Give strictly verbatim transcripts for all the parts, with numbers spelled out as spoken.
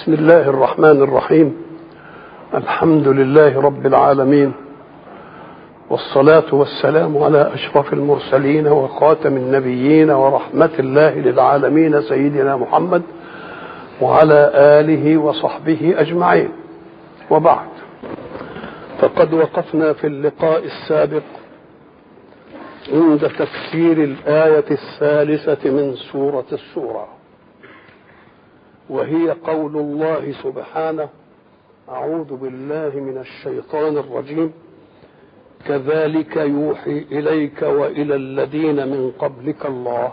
بسم الله الرحمن الرحيم. الحمد لله رب العالمين، والصلاة والسلام على أشرف المرسلين وخاتم النبيين ورحمة الله للعالمين سيدنا محمد وعلى آله وصحبه أجمعين. وبعد، فقد وقفنا في اللقاء السابق عند تفسير الآية الثالثة من سورة الشورى، وهي قول الله سبحانه: أعوذ بالله من الشيطان الرجيم، كذلك يوحي إليك وإلى الذين من قبلك الله.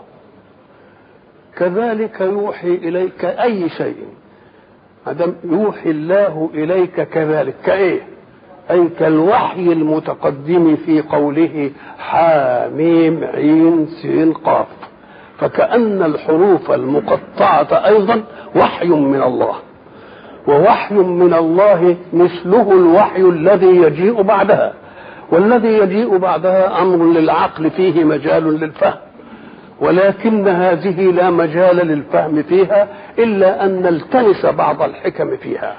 كذلك يوحي إليك أي شيء عدم يوحي الله إليك كذلك، كإيه؟ أي كالوحي المتقدم في قوله حاميم عين سين قاف، فكأن الحروف المقطعة أيضا وحي من الله، ووحي من الله مثله الوحي الذي يجيء بعدها، والذي يجيء بعدها أمر للعقل فيه مجال للفهم، ولكن هذه لا مجال للفهم فيها إلا أن نلتمس بعض الحكم فيها.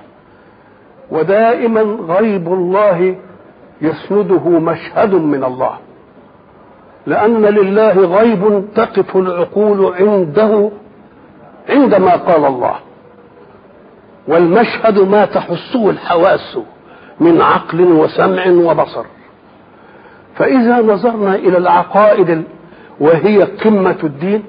ودائما غيب الله يسنده مشهد من الله، لأن لله غيب تقف العقول عنده عندما قال الله، والمشهد ما تحسه الحواس من عقل وسمع وبصر. فإذا نظرنا إلى العقائد وهي قمة الدين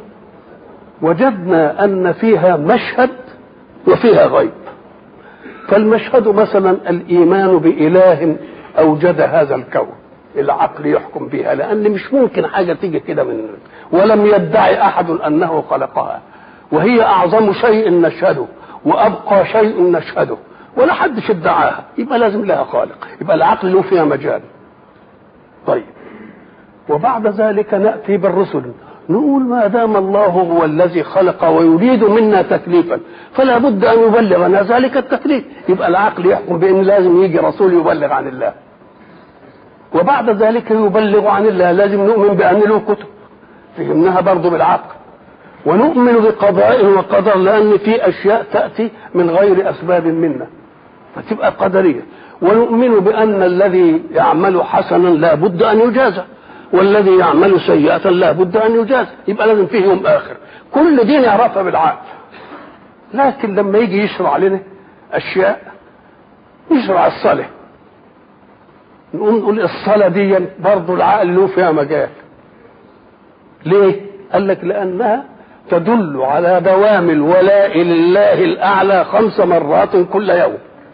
وجدنا أن فيها مشهد وفيها غيب. فالمشهد مثلا الإيمان بإله أوجد هذا الكون، العقل يحكم بها، لأن مش ممكن حاجة تيجي كده من، ولم يدعي أحد أنه خلقها، وهي أعظم شيء نشهده وأبقى شيء نشهده، ولا حدش ادعاها، يبقى لازم لها خالق، يبقى العقل له فيها مجال. طيب، وبعد ذلك نأتي بالرسل، نقول ما دام الله هو الذي خلق ويريد منا تكليفا فلا بد أن يبلغنا ذلك التكليف، يبقى العقل يحكم بأن لازم يجي رسول يبلغ عن الله، وبعد ذلك يبلغ عن الله لازم نؤمن بأن له كتب، فهمناها برضو بالعقل، ونؤمن بقضاء وقدر، لأن في أشياء تأتي من غير أسباب منا فتبقى قدرية، ونؤمن بأن الذي يعمل حسنا لا بد أن يجازى، والذي يعمل سيئة لا بد أن يجازى، يبقى لازم فيه يوم آخر. كل دين يعرفها بالعقل، لكن لما يجي يشرع لنا أشياء، يشرع الصلاة، نقول الصلاة دي برضو العقل له فيها مجال. ليه؟ قال لك لأنها تدل على دوام الولاء لله الأعلى خمس مرات كل يوم،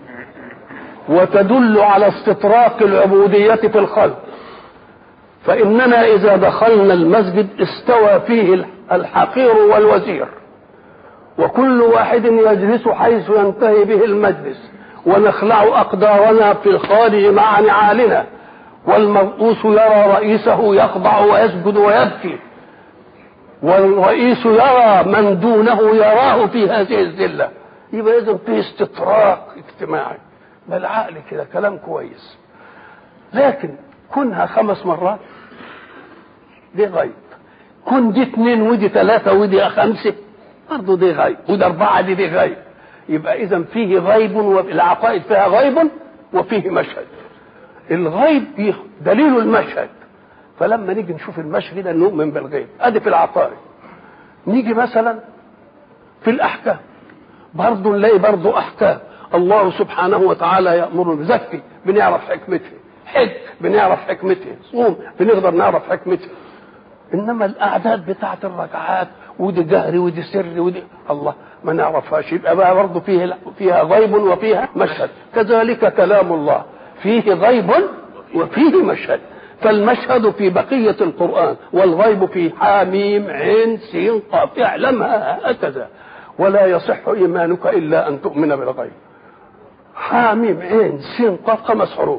وتدل على استطراق العبودية في الخلق. فإننا إذا دخلنا المسجد استوى فيه الحقير والوزير، وكل واحد يجلس حيث ينتهي به المجلس، ونخلع أقدارنا في الخارج مع نعالنا، والمرؤوس يرى رئيسه يخضع ويسجد ويبكي، والرئيس يرى من دونه يراه في هذه الذلة. يبقى إذن فيه استطراق اجتماعي بالعقل كده، كلام كويس. لكن كونها خمس مرات دي غيب، كن دي اتنين ودي ثلاثة ودي خمسة برضو دي غيب، ودي أربعة دي دي غيب. يبقى إذن فيه غيب، والعقائد فيها غيب وفيه مشهد. الغيب دليل المشهد، فلما نيجي نشوف المشهد نؤمن بالغيب. ادي في العقائد. نيجي مثلا في الاحكام، برضه نلاقي برضه احكام. الله سبحانه وتعالى يأمر بزكي، بنعرف حكمته، حج بنعرف حكمته، صوم بنقدر نعرف حكمته. انما الاعداد بتاعت الركعات ودي جهري ودي سري ودي الله ما نعرفهاش، يبقى بقى برضه فيه فيها غيب وفيها مشهد. كذلك كلام الله فيه غيب وفيه مشهد، فالمشهد في بقية القرآن، والغيب في حاميم عين سين قاف، اعلمها هكذا، ولا يصح إيمانك إلا أن تؤمن بالغيب. حاميم عين سين قاف خمس حروف.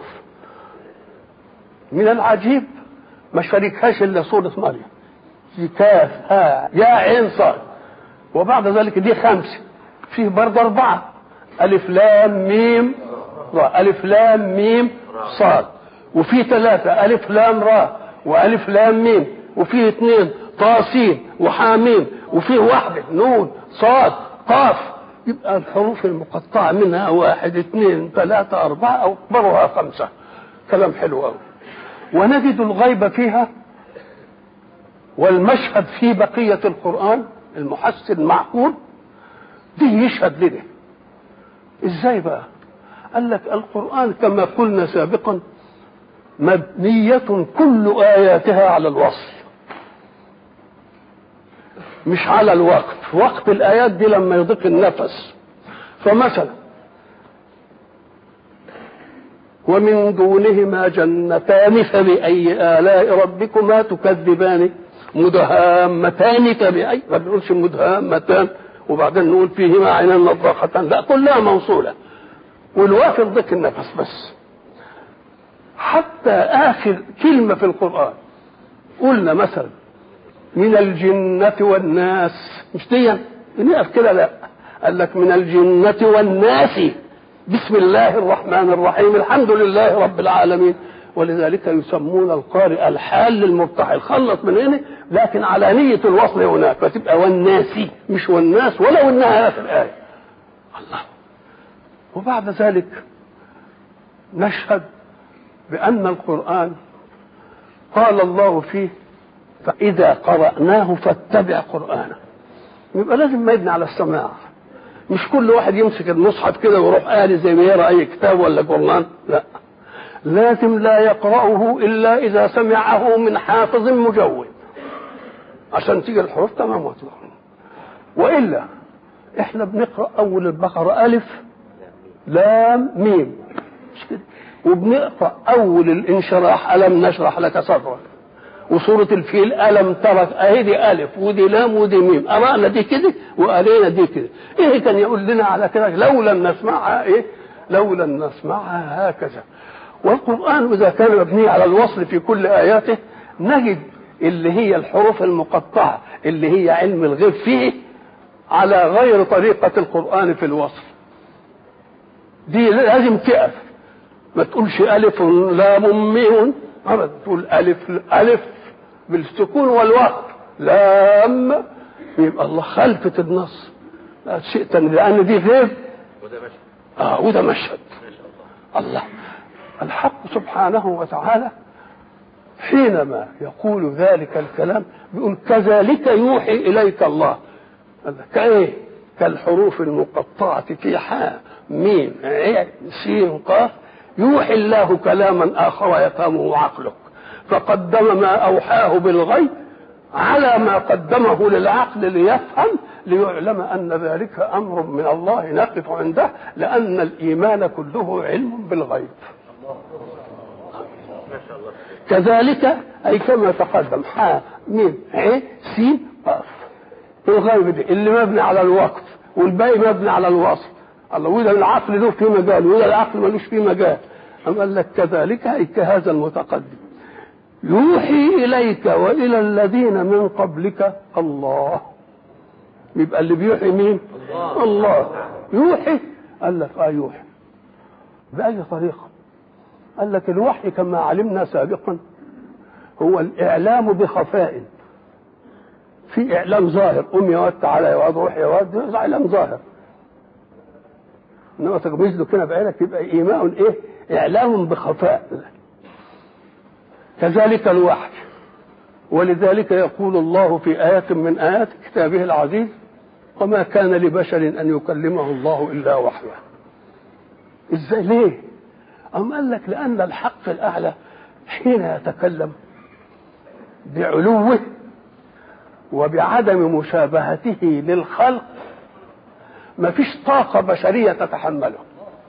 من العجيب ما شاركهاش إلا سورة مريم، كاف ها يا عين صاد، وبعد ذلك دي خمسة، فيه برضه أربعة، ألف لام ميم را، ألف لام ميم صاد، وفي ثلاثة ألف لام را وألف لام ميم، وفيه اثنين طاسين وحاميم، وفيه واحدة نون صاد قاف، يبقى الحروف المقطعة منها واحد اثنين ثلاثة أربعة أو أكبرها خمسة. كلام حلو أوي. ونجد الغيب فيها والمشهد في بقية القرآن المحسن معقول دي يشهد لده. ازاي بقى؟ قال لك القرآن كما قلنا سابقا مبنية كل آياتها على الوصل مش على الوقت. وقت الآيات دي لما يضيق النفس. فمثلا ومن دونهما جنتان فبأي آلاء ربكما تكذبان مدهامتان فبأي، ما بنقولش مدهامتان وبعدين نقول فيهما عينان نضاختان، لا كلها موصولة والواقف ضيق النفس بس. حتى آخر كلمة في القرآن قلنا مثلا من الجنة والناس، مش دي نقف كده، لا قال لك من الجنة والناس بسم الله الرحمن الرحيم الحمد لله رب العالمين. ولذلك يسمون القارئ الحال للمرتحل، خلص من هنا لكن على نية الوصل هناك فتبقى والناس مش والناس ولو انها في الآية. الله. وبعد ذلك نشهد بأن القرآن قال الله فيه فإذا قرأناه فاتبع قرآنه. يبقى لازم ما يبني على السماع، مش كل واحد يمسك المصحف كده ويروح قاري زي ما يقرا اي كتاب ولا جورنال، لا لازم لا يقرأه إلا إذا سمعه من حافظ مجود عشان تيجي الحروف تمام وتمام. وإلا احنا بنقرأ أول البقرة ألف لام ميم مش كده، وبنقرأ أول الانشراح ألم نشرح لك صدرك، وسورة الفيل ألم ترك أهي دي ألف ودي لام ودي ميم، قرأنا دي كده وقرينا دي كده. إيه كان يقول لنا على كده لو لم نسمعها إيه؟ لو لم نسمعها هكذا. والقرآن إذا كان مبني على الوصل في كل آياته نجد اللي هي الحروف المقطعة اللي هي علم الغيب فيه على غير طريقة القرآن في الوصل. دي لازم تقف، ما تقولش ألف لام ميم، أبدا تقول ألف ألف بالسكون والوقف لام، يبقى الله خلفت النص لا شيء تاني لأن دي غيب وده مشهد. آه وده مشهد. الله الحق سبحانه وتعالى حينما يقول ذلك الكلام بيقول كذلك يوحي إليك الله. كايه؟ كالحروف المقطعة في حاء ميم عين سين قاف يوحي الله كلاما آخر يفهمه عقلك، فقدم ما أوحاه بالغيب على ما قدمه للعقل ليفهم ليعلم أن ذلك أمر من الله نقف عنده، لأن الإيمان كله علم بالغيب. كذلك أي كما تقدم حاء ميم عين سين قاف. الغيب دي اللي مبني على الوقت والباقي مبني على الوصف. الله وإذا العقل له في مجال وإذا العقل ملوش في مجال. أما قال لك كذلك أي كهذا المتقدم يوحي إليك وإلى الذين من قبلك الله. يبقى اللي بيوحي مين؟ الله, الله. يوحي قال لك آه يوحي بأي طريقة؟ قال لك الوحي كما علمنا سابقا هو الإعلام بخفاء. في إعلام ظاهر قم يا واد تعالى يا واد روح يا واد، إعلام ظاهر. إنما تغمز له كده بعينك يبقى إيماء إيه؟ إعلام بخفاء. كذلك الوحي. ولذلك يقول الله في آية من آيات كتابه العزيز وما كان لبشر أن يكلمه الله إلا وحيه. إزاي ليه؟ أم قال لك لأن الحق الأعلى حين يتكلم بعلوه وبعدم مشابهته للخلق ما فيش طاقة بشرية تتحمله.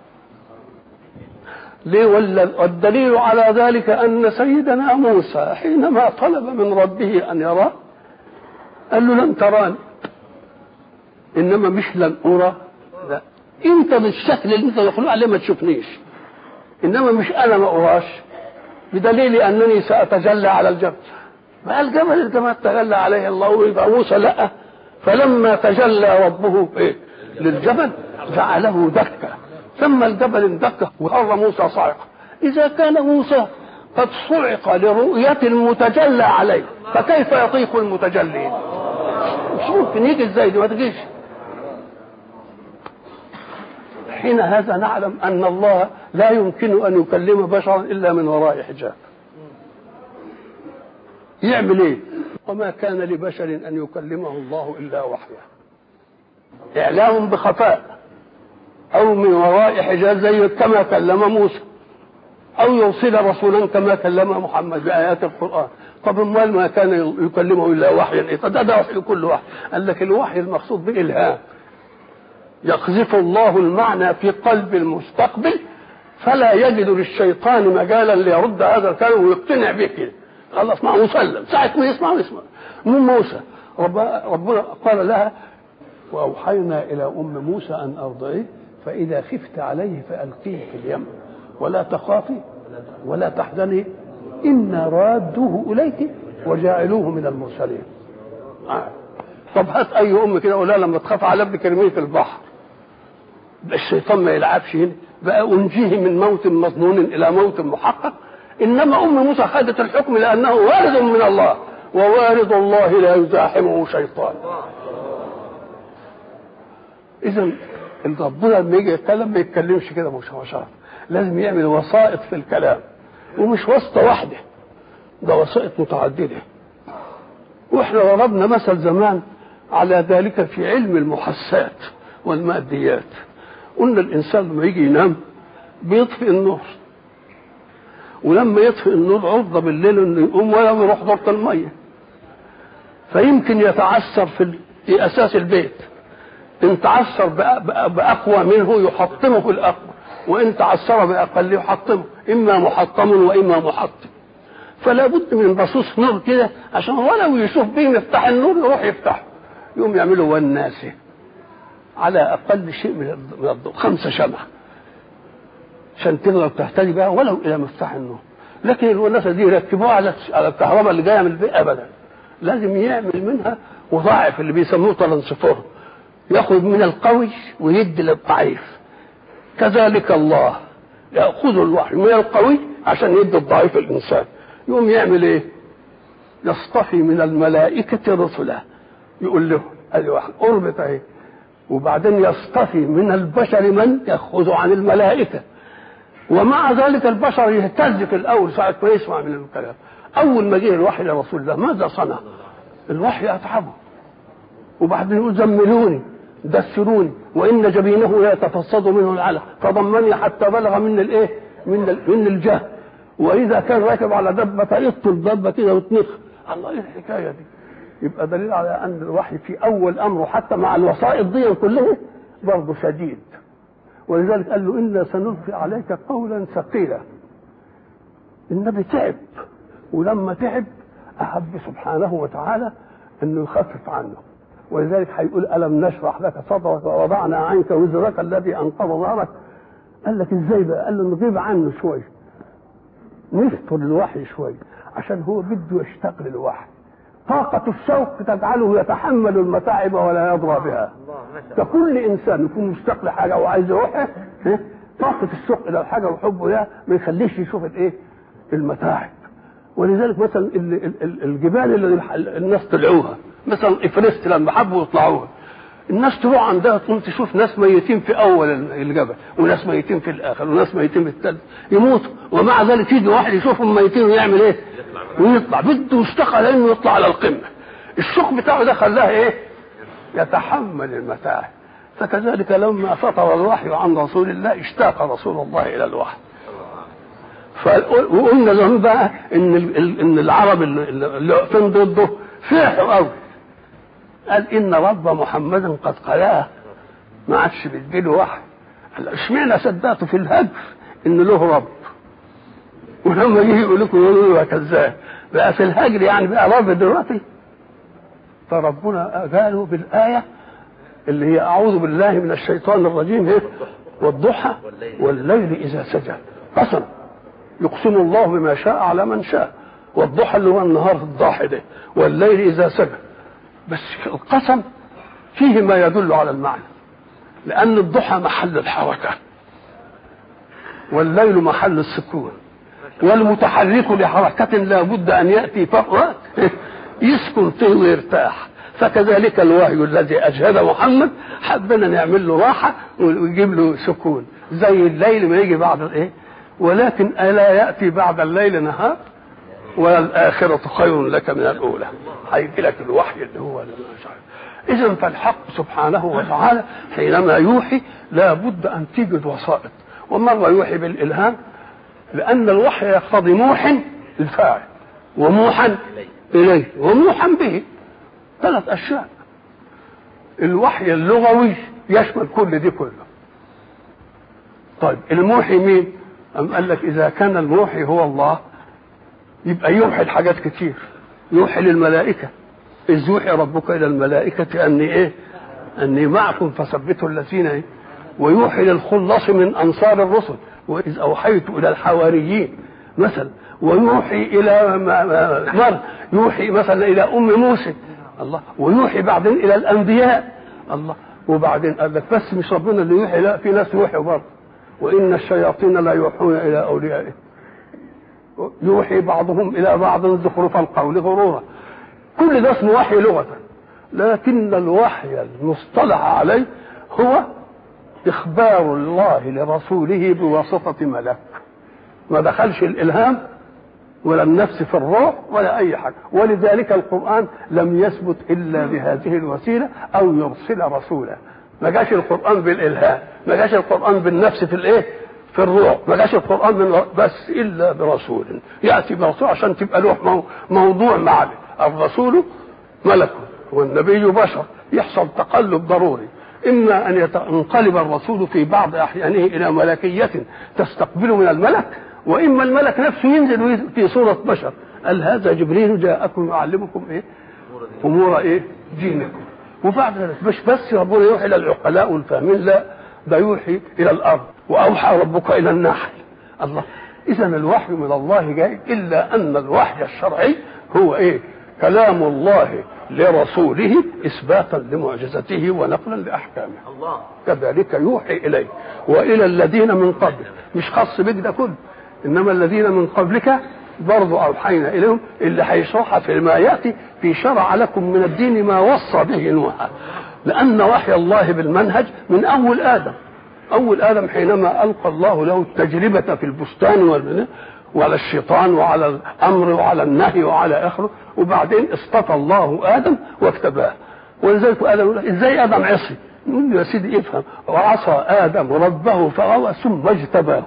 ليه؟ والدليل على ذلك أن سيدنا موسى حينما طلب من ربه أن يراه قال له لن تراني، إنما مش لن أرى، لا أنت بالشكل اللي أنت يخلق عليه ما تشوفنيش، إنما مش أنا ما أراش، بدليل أنني سأتجلى على الجبل. بقى الجبل اللي ما تجلى عليه الله ويبقى موسى لا. فلما تجلى ربه إيه؟ للجبل جعله دكة، ثم الجبل اندك وخر موسى صاعقا. إذا كان موسى قد صعق لرؤية المتجلى عليه فكيف يطيق المتجلين؟ مش ممكن يجي ازاي دي ما تجيش. وحين هذا نعلم أن الله لا يمكن أن يكلم بشرا إلا من وراء حجاب. يعمل إيه؟ وما كان لبشر أن يكلمه الله إلا وحيه، إعلام بخفاء أو من وراء حجاب زي كما كلم موسى، أو يرسل رسولا كما كلم محمد بآيات القرآن. طب امال ما كان يكلمه إلا وحيا؟ إيه؟ ده ده وحي كل وحي. قال لك الوحي المقصود به إلهام، يقذف الله المعنى في قلب المستقبل فلا يجد للشيطان مجالا ليرد هذا الكلام ويقتنع به كده. خلاص ما مسلم، ساعة ما يسمع ويسمع. من موسى ربنا قال لها وأوحينا إلى أم موسى أن أرضعيه فإذا خفت عليه فألقيه في اليم ولا تخافي ولا تحزني إنا رادوه إليك وجاعلوه من المرسلين. آه. طب هات أي أم كده ولا لما تخاف على ابنك ارميه في البحر، الشيطان ما يلعبش هنا بقى، أنجيه من موت مظنون إلى موت محقق. إنما أم موسى خدت الحكم لأنه وارد من الله، ووارد الله لا يزاحمه شيطان. إذا ربنا لما يجي يتكلم ما يتكلمش كده مباشرة، لازم يعمل وسائط في الكلام، ومش واسطة واحدة، ده وسائط متعددة. واحنا ضربنا مثل زمان على ذلك في علم المحسات والماديات. قلنا الإنسان لما يجي ينام بيطفئ النور، ولما يطفئ النور عرضة بالليل انه يقوم ولا يروح دورة المية، فيمكن يتعثر في, في أساس البيت. إن تعثر بأقوى منه يحطمه في الأقوى، وإن تعثر بأقل يحطمه، إما محطم وإما محطم. فلا بد من بصوص نور كده عشان ولو يشوف بيه مفتاح النور يروح يفتحه، يقوم يعملوا والناسه على أقل شيء من الضوء خمسة شمعة عشان تقدر تهتدي بها ولو إلى مفتاح النور. لكن الوناسة دي يركبوها على على الكهرباء اللي جاية من البيت أبدا، لازم يعمل منها وضاعف اللي بيسموه ترانسفورم، يأخذ من القوي ويدي للضعيف. كذلك الله يأخذ الوحي من القوي عشان يدي الضعيف الإنسان. يقوم يعمل إيه؟ يصطفي من الملائكة رسلا، يقول له ادي واحد قربت اهي، وبعدين يصطفي من البشر من يأخذ عن الملائكة. ومع ذلك البشر يهتز في الأول ساعة ما يسمع من الكلام. أول ما جه الوحي لرسول الله ماذا صنع؟ الوحي أتعبه، وبعدين يقول زملوني دسروني وإن جبينه لا يتفصد منه العلق فضمني حتى بلغ من الإيه؟ من من الجهل. وإذا كان راكب على دبة يقتل الدبة كده وتنخ. الله إيه الحكاية دي؟ يبقى دليل على أن الوحي في أول أمره حتى مع الوسائط دي كلها برضه شديد. ولذلك قال له إنا سنلقي عليك قولا ثقيلا. النبي تعب، ولما تعب أحب سبحانه وتعالى أنه يخفف عنه. ولذلك هيقول ألم نشرح لك صدرك ووضعنا عنك وزرك الذي أنقض ظهرك. قال لك إزاي بقى؟ قال له نغيب عنه شوي، نفطر الوحي شوي، عشان هو بده يشتاق للوحي. طاقة الشوق تجعله يتحمل المتاعب ولا يضرى بها. فكل إنسان يكون مشتاق لحاجة وعايز يروحها، طاقة الشوق إلى الحاجة وحبه لها ما يخليش يشوف الإيه؟ المتاعب. ولذلك مثلا الجبال اللي الناس طلعوها، مثلا إفرست لما حبوا يطلعوها، الناس تروح عندها تقوم تشوف ناس ميتين في أول الجبل وناس ميتين في الآخر وناس ميتين في الثالث يموتوا، ومع ذلك يجي واحد يشوفهم ميتين ويعمل إيه؟ ويطلع بده يشتاق على إنه يطلع على القمة. الشوق بتاعه ده خلاه إيه؟ يتحمل المتاعب. فكذلك لما فطر الوحي عن رسول الله اشتاق رسول الله إلى الوحي. وقلنا لهم بقى إن إن العرب اللي واقفين ضده فرحوا قوي، قال إن رب محمد قد قلاه، ما عادش بيديله وحي. قال اشمعنى صدقته في الهجر إن له رب، ولما يجي يقول لكم يقولوا له كذاب بقى في الهجر يعني بقى رب دلوقتي. فربنا قالوا بالآية اللي هي أعوذ بالله من الشيطان الرجيم إيه؟ والضحى والليل إذا سجى. قسم يقسم الله بما شاء على من شاء، والضحى اللي هو النهار الضاحي ده، والليل إذا سجى. بس القسم فيه ما يدل على المعنى، لأن الضحى محل الحركة والليل محل السكون، والمتحرك لحركة لا بد أن يأتي فقط يسكن فيه ويرتاح. فكذلك الوحي الذي أجهد محمد حبنا نعمل له راحة ويجيب له سكون زي الليل ما يجي بعد الايه، ولكن ألا يأتي بعد الليل نهار والآخرة خير لك من الأولى. هيجي لك الوحي اللي هو مش عارف. إذن فالحق سبحانه وتعالى حينما يوحي لا بد أن تجد وسائط، ومرة يوحي بالإلهام لأن الوحي يقتضي موح الفاعل وموحا إليه وموحا به، ثلاث أشياء. الوحي اللغوي يشمل كل دي كله. طيب الموحي مين؟ أم قال لك إذا كان الموحي هو الله يبقى يوحي الحاجات كتير. يوحي للملائكة إذ يوحي ربك إلى الملائكة أني إيه؟ أني معكم فثبتوا الذين إيه؟ ويوحي للخلص من أنصار الرسل وإذ أوحيت إلى الحواريين مثلا، ويوحي إلى مر يوحي مثلا إلى أم موسى الله، ويوحي بعدين إلى الأنبياء الله. وبعدين قال لك بس مش ربنا اللي يوحي، لا في ناس يوحي برضه، وإن الشياطين لا يوحون إلى أوليائهم يوحي بعضهم إلى بعض زخرف القول غرورا. كل ده اسمه وحي لغة، لكن الوحي المصطلح عليه هو إخبار الله لرسوله بواسطة ملك، ما دخلش الإلهام ولا النفس في الروح ولا أي حاجة. ولذلك القرآن لم يثبت إلا بهذه الوسيلة أو يرسل رسولا. ما جاش القرآن بالإلهام، ما جاش القرآن بالنفس في الإيه؟ في الروح، ما جاش القرآن من بس إلا برسول يأتي برسول عشان تبقى له موضوع معه. الرسول ملك والنبي بشر، يحصل تقلب ضروري، إما أن ينقلب الرسول في بعض أحيانه إلى ملكية تستقبله من الملك، وإما الملك نفسه ينزل في صورة بشر. قال هذا جبريل جاءكم يعلمكم إيه؟ أمور إيه؟ دينكم. وبعد ذلك مش بس ربنا يوحي إلى العقلاء والفاهمين، لا ده يوحي إلى الأرض وأوحى ربك إلى النحل الله. إذا الوحي من الله جاي، إلا أن الوحي الشرعي هو إيه؟ كلام الله لرسوله إثباتا لمعجزته ونقلا لأحكامه الله. كذلك يوحي إليه وإلى الذين من قبلك، مش خاص بك ده كله، إنما الذين من قبلك برضو أوحينا إليهم، اللي هيشرحها في ما يأتي في شرع لكم من الدين ما وصى به نوحا. لأن وحي الله بالمنهج من أول آدم. أول آدم حينما ألقى الله له التجربة في البستان والبناء وعلى الشيطان وعلى الأمر وعلى النهي وعلى آخره، وبعدين اصطفى الله آدم واكتباه. ولذلك آدم يقول إزاي آدم عصي؟ نقول له يا سيدي افهم، وعصى آدم ربه فغوى ثم اجتباه.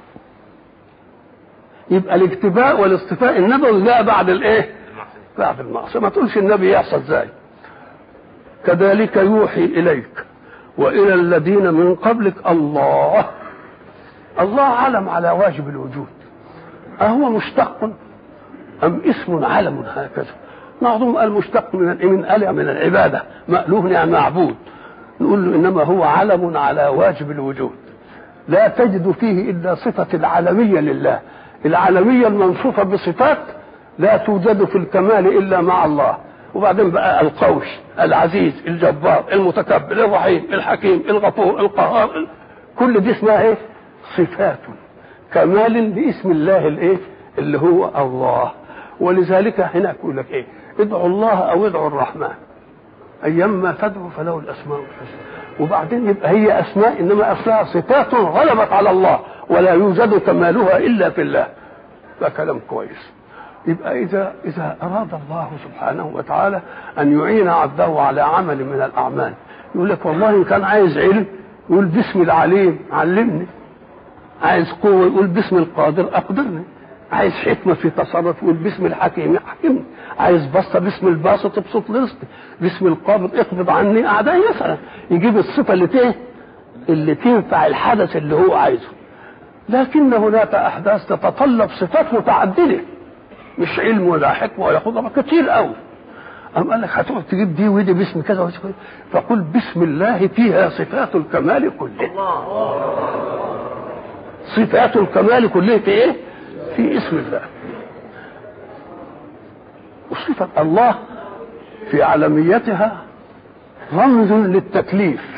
يبقى الاجتباء والاصطفاء النبوي جاء بعد الايه؟ بعد المعصيه. ما تقولش النبي يحصل ازاي. كذلك يوحي اليك والى الذين من قبلك. الله الله علم على واجب الوجود، أهو مشتق أم اسم علم هكذا؟ بعضهم قال مشتق من من أله من العبادة، مألوه يعني معبود. نقول له إنما هو علم على واجب الوجود، لا تجد فيه إلا صفة العالمية لله. العالمية المنصوفة بصفات لا توجد في الكمال إلا مع الله. وبعدين بقى القوي العزيز الجبار المتكبر الرحيم الحكيم الغفور القهار، كل دي اسمها ايه؟ صفات كمال باسم الله الايه؟ اللي هو الله. ولذلك هنا يقول لك ايه؟ ادعوا الله او ادعوا الرحمن ايما تدعوا فله الاسماء الحسنى. وبعدين يبقى هي اسماء انما اصلها صفات غلبت على الله ولا يوجد كمالها الا في الله. ده كلام كويس. يبقى اذا اذا اراد الله سبحانه وتعالى ان يعين عبده على عمل من الاعمال، يقول لك والله ان كان عايز علم يقول باسم العليم علمني، عايز قوه يقول باسم القادر اقدرني، عايز حكمه في تصرف يقول باسم الحكيم احكمني، عايز بسطه باسم الباسط ابسط رزقي، باسم القابض اقبض عني اعدائي مثلا. يجيب الصفه اللي تيه اللي تنفع الحدث اللي هو عايزه. لكن هناك احداث تتطلب صفات متعدده، مش علم ولا حكمه ولا قدره كتير قوي. أم قال لك هتقعد تجيب دي ودي باسم كذا وكذا، فقل بسم الله فيها صفات الكمال كله. صفات الكمال كلها في ايه؟ في اسم الله. وصفة الله في علميتها رمز للتكليف.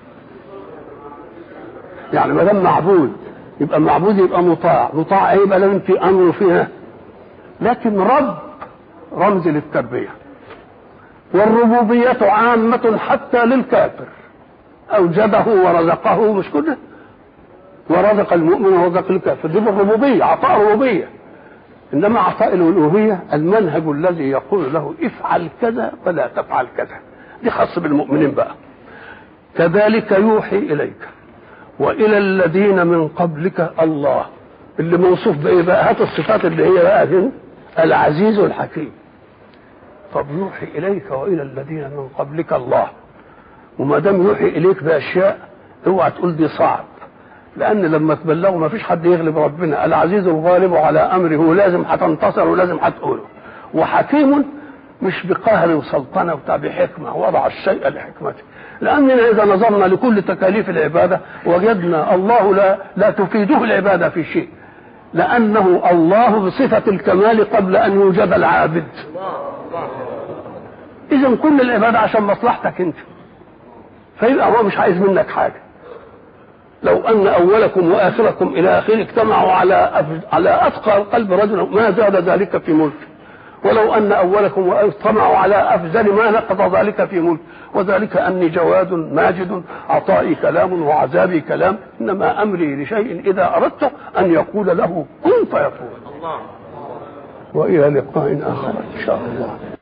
يعني ما دام معبود يبقى معبود يبقى مطاع، مطاع ايه؟ يبقى لازم في امر فيها. لكن رب رمز للتربيه. والربوبية عامة حتى للكافر، أوجده ورزقه، مش كده؟ ورزق المؤمن ورزق الكافر، دي بالربوبية، عطاء الربوبية. إنما عطاء الألوهية المنهج الذي يقول له افعل كذا ولا تفعل كذا، دي خاص بالمؤمنين بقى. كذلك يوحي إليك وإلى الذين من قبلك الله، اللي موصوف بإيه بقى؟ هات الصفات اللي هي بقى هنا، العزيز الحكيم. طب يوحي إليك وإلى الذين من قبلك الله، وما دام يوحي إليك بأشياء اوعى تقول دي صعب، لأن لما تبلغوا ما فيش حد يغلب ربنا، العزيز الغالب على أمره، لازم هتنتصر ولازم هتقوله. وحكيم مش بقهر وسلطنة وبتاع، بحكمة، وضع الشيء لحكمته. لأننا إذا نظرنا لكل تكاليف العبادة وجدنا الله لا لا تفيده العبادة في شيء، لأنه الله بصفة الكمال قبل أن يوجد العابد. إذن كل العبادة عشان مصلحتك أنت، فيبقى هو مش عايز منك حاجة. لو أن أولكم وآخركم إلى آخره اجتمعوا على على أتقى قلب رجل ما زاد ذلك في ملك، ولو أن أولكم اجتمعوا على أفزل ما نقض ذلك في ملك. وذلك أني جواد ماجد، عطائي كلام وعذابي كلام، إنما أمري لشيء إذا أردت أن يقول له كن فيكون. وإلى لقاء آخر إن شاء الله.